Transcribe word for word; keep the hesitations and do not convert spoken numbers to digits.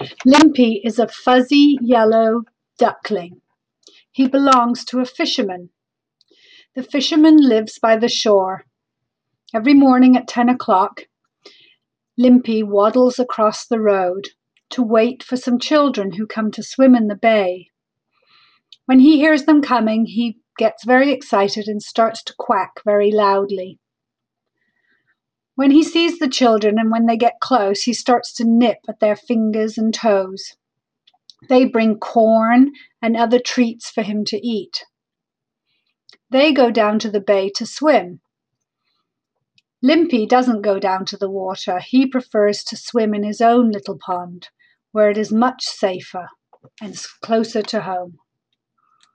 Limpy is a fuzzy yellow duckling. He belongs to a fisherman. The fisherman lives by the shore. Every morning at ten o'clock, Limpy waddles across the road to wait for some children who come to swim in the bay. When he hears them coming, he gets very excited and starts to quack very loudly. When he sees the children and when they get close, he starts to nip at their fingers and toes. They bring corn and other treats for him to eat. They go down to the bay to swim. Limpy doesn't go down to the water. He prefers to swim in his own little pond, where it is much safer and closer to home.